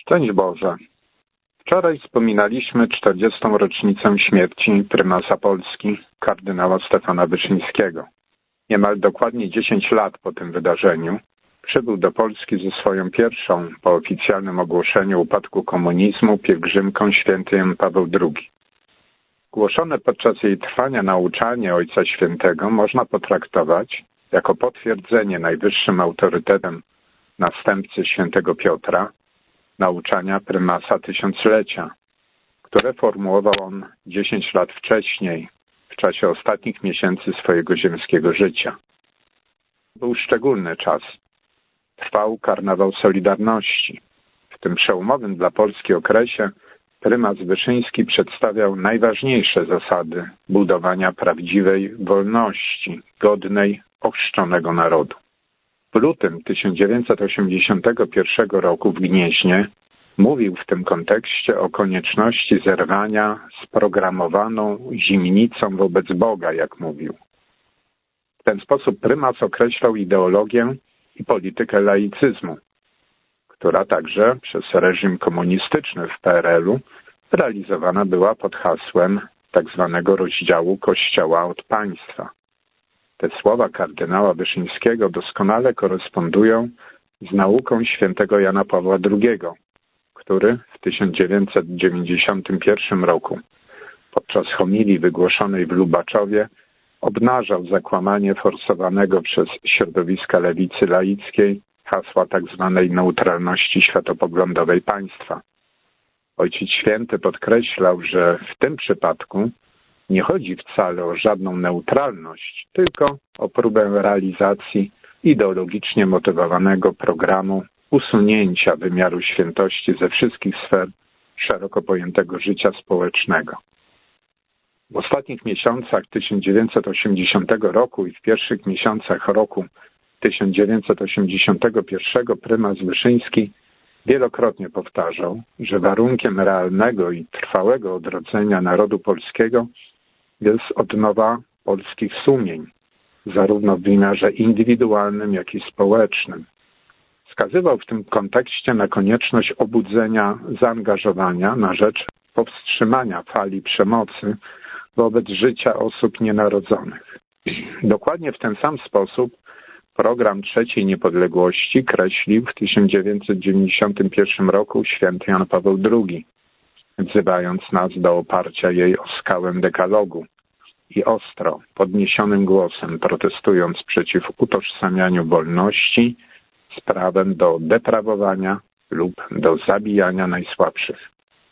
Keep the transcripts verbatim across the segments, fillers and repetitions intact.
Szczęść Boże. Wczoraj wspominaliśmy czterdziestą rocznicę śmierci prymasa Polski, kardynała Stefana Wyszyńskiego. Niemal dokładnie dziesięć lat po tym wydarzeniu przybył do Polski ze swoją pierwszą, po oficjalnym ogłoszeniu upadku komunizmu, pielgrzymką święty Jan Paweł drugi. Głoszone podczas jej trwania nauczanie Ojca Świętego można potraktować jako potwierdzenie najwyższym autorytetem następcy świętego Piotra nauczania prymasa tysiąclecia, które formułował on dziesięć lat wcześniej, w czasie ostatnich miesięcy swojego ziemskiego życia. Był szczególny czas. Trwał karnawał Solidarności. W tym przełomowym dla Polski okresie prymas Wyszyński przedstawiał najważniejsze zasady budowania prawdziwej wolności, godnej ochrzczonego narodu. W lutym tysiąc dziewięćset osiemdziesiątego pierwszego roku w Gnieźnie mówił w tym kontekście o konieczności zerwania z programowaną zimnicą wobec Boga, jak mówił. W ten sposób prymas określał ideologię i politykę laicyzmu, która także przez reżim komunistyczny w P R L-u realizowana była pod hasłem tzw. rozdziału Kościoła od państwa. Te słowa kardynała Wyszyńskiego doskonale korespondują z nauką świętego Jana Pawła drugiego, który w tysiąc dziewięćset dziewięćdziesiątym pierwszym roku podczas homilii wygłoszonej w Lubaczowie obnażał zakłamanie forsowanego przez środowiska lewicy laickiej hasła tzw. neutralności światopoglądowej państwa. Ojciec Święty podkreślał, że w tym przypadku nie chodzi wcale o żadną neutralność, tylko o próbę realizacji ideologicznie motywowanego programu usunięcia wymiaru świętości ze wszystkich sfer szeroko pojętego życia społecznego. W ostatnich miesiącach tysiąc dziewięćset osiemdziesiątego roku i w pierwszych miesiącach roku tysiąc dziewięćset osiemdziesiątego pierwszego prymas Wyszyński wielokrotnie powtarzał, że warunkiem realnego i trwałego odrodzenia narodu polskiego jest odnowa polskich sumień, zarówno w wymiarze indywidualnym, jak i społecznym. Wskazywał w tym kontekście na konieczność obudzenia zaangażowania na rzecz powstrzymania fali przemocy wobec życia osób nienarodzonych. Dokładnie w ten sam sposób program trzeciej niepodległości kreślił w tysiąc dziewięćset dziewięćdziesiątym pierwszym roku święty Jan Paweł drugi, wzywając nas do oparcia jej o skałę dekalogu i ostro, podniesionym głosem protestując przeciw utożsamianiu wolności z prawem do deprawowania lub do zabijania najsłabszych.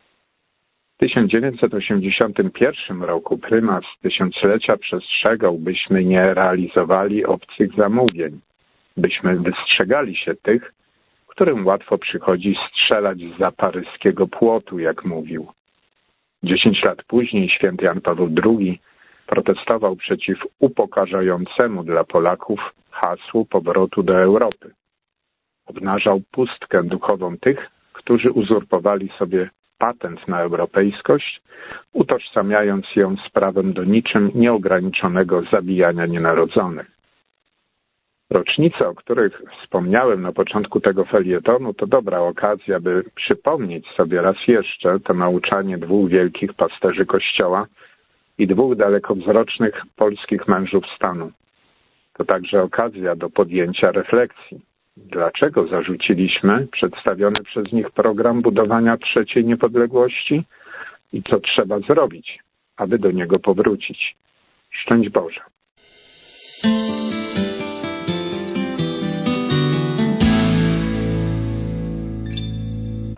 W tysiąc dziewięćset osiemdziesiątym pierwszym roku prymas tysiąclecia przestrzegał, byśmy nie realizowali obcych zamówień, byśmy wystrzegali się tych, którym łatwo przychodzi strzelać zza paryskiego płotu, jak mówił. Dziesięć lat później święty Jan Paweł drugi protestował przeciw upokarzającemu dla Polaków hasłu powrotu do Europy. Obnażał pustkę duchową tych, którzy uzurpowali sobie patent na europejskość, utożsamiając ją z prawem do niczym nieograniczonego zabijania nienarodzonych. Rocznice, o których wspomniałem na początku tego felietonu, to dobra okazja, by przypomnieć sobie raz jeszcze to nauczanie dwóch wielkich pasterzy Kościoła i dwóch dalekowzrocznych polskich mężów stanu. To także okazja do podjęcia refleksji. Dlaczego zarzuciliśmy przedstawiony przez nich program budowania trzeciej niepodległości i co trzeba zrobić, aby do niego powrócić? Szczęść Boże.